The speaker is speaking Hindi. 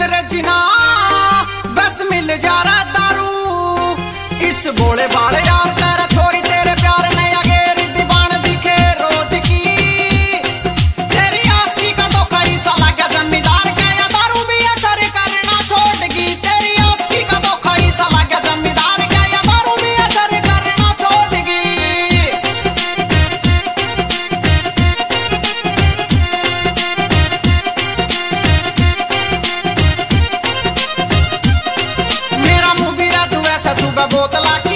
तेरे जिना बस मिल जा रहा दारू। इस भोले भाले यार तेरा छोरी तेरे प्यार में अगेर दीवान दिखे रोज की। तेरी आस्की का तो कई साला क्या जमींदार के या दारू भी असर करना छोड़गी। तेरी आस्की का तो कई साला क्या जमींदार के या दारू भी असर करना छोड़गी। मेरा मुंह भी तू ऐसा सुबह बोतला